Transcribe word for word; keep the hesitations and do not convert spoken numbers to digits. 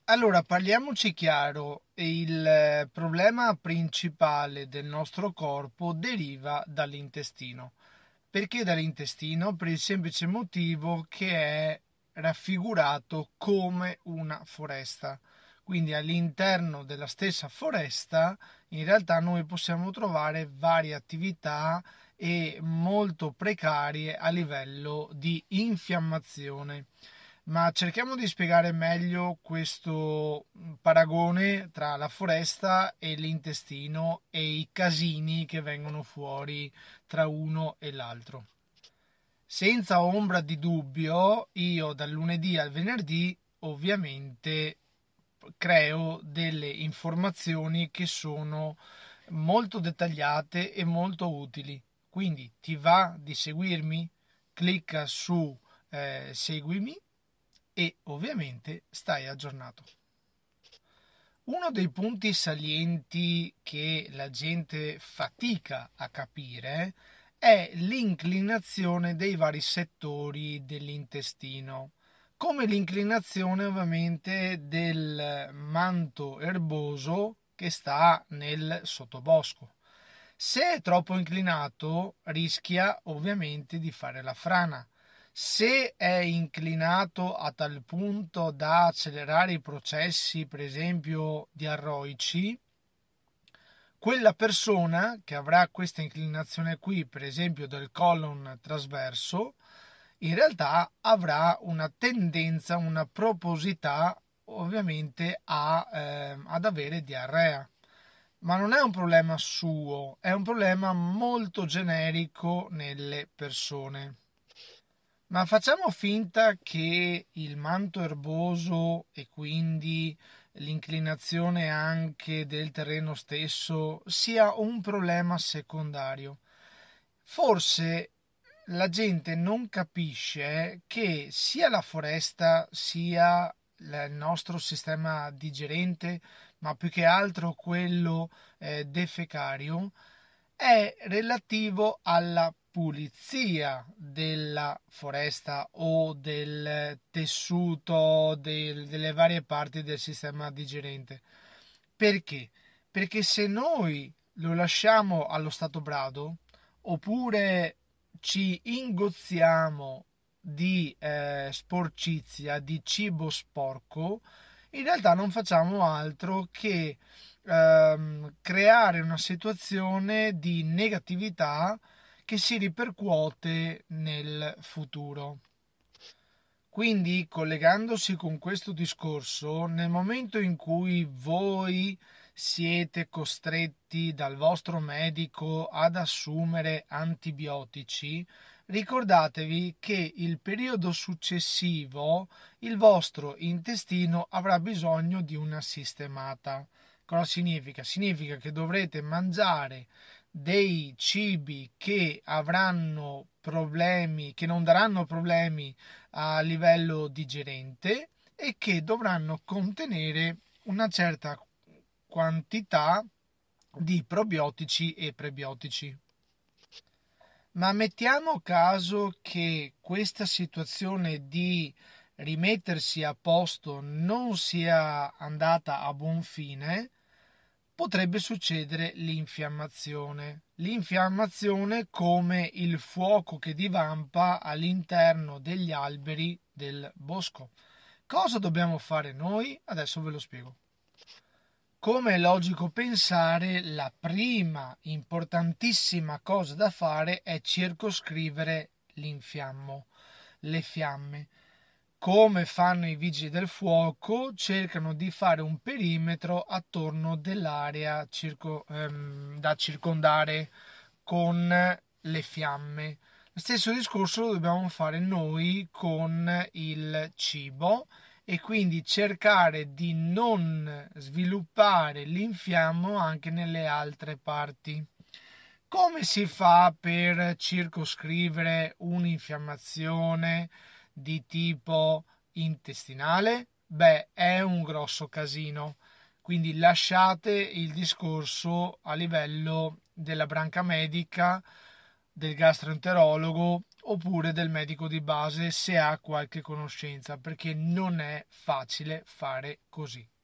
Allora, parliamoci chiaro, il eh, problema principale del nostro corpo deriva dall'intestino. Perché dall'intestino? Per il semplice motivo che è raffigurato come una foresta. Quindi all'interno della stessa foresta in realtà noi possiamo trovare varie attività e molto precarie a livello di infiammazione. Ma cerchiamo di spiegare meglio questo paragone tra la foresta e l'intestino e i casini che vengono fuori tra uno e l'altro. Senza ombra di dubbio, io dal lunedì al venerdì ovviamente creo delle informazioni che sono molto dettagliate e molto utili. Quindi ti va di seguirmi? Clicca su eh, seguimi e ovviamente stai aggiornato. Uno dei punti salienti che la gente fatica a capire è l'inclinazione dei vari settori dell'intestino, come l'inclinazione ovviamente del manto erboso che sta nel sottobosco. Se è troppo inclinato rischia ovviamente di fare la frana. Se è inclinato a tal punto da accelerare i processi, per esempio, diarroici, quella persona che avrà questa inclinazione qui, per esempio del colon trasverso, in realtà avrà una tendenza, una proposità ovviamente a, eh, ad avere diarrea. Ma non è un problema suo, è un problema molto generico nelle persone. Ma facciamo finta che il manto erboso e quindi l'inclinazione anche del terreno stesso sia un problema secondario. Forse la gente non capisce che sia la foresta sia il nostro sistema digerente, ma più che altro quello eh, defecario, è relativo alla pulizia della foresta o del tessuto del- delle varie parti del sistema digerente. Perché? Perché se noi lo lasciamo allo stato brado, oppure ci ingozziamo di eh, sporcizia, di cibo sporco, in realtà non facciamo altro che ehm, creare una situazione di negatività che si ripercuote nel futuro. Quindi, collegandosi con questo discorso, nel momento in cui voi siete costretti dal vostro medico ad assumere antibiotici, ricordatevi che il periodo successivo il vostro intestino avrà bisogno di una sistemata. Cosa significa? Significa che dovrete mangiare dei cibi che avranno problemi, che non daranno problemi a livello digerente e che dovranno contenere una certa quantità di probiotici e prebiotici. Ma mettiamo caso che questa situazione di rimettersi a posto non sia andata a buon fine, potrebbe succedere l'infiammazione. L'infiammazione come il fuoco che divampa all'interno degli alberi del bosco. Cosa dobbiamo fare noi? Adesso ve lo spiego. Come è logico pensare, la prima importantissima cosa da fare è circoscrivere l'infiammo, le fiamme. Come fanno i vigili del fuoco, cercano di fare un perimetro attorno dell'area circo- ehm, da circondare con le fiamme. Lo stesso discorso lo dobbiamo fare noi con il cibo e quindi cercare di non sviluppare l'infiammo anche nelle altre parti. Come si fa per circoscrivere un'infiammazione di tipo intestinale? Beh, è un grosso casino. Quindi lasciate il discorso a livello della branca medica del gastroenterologo oppure del medico di base se ha qualche conoscenza, perché non è facile fare così.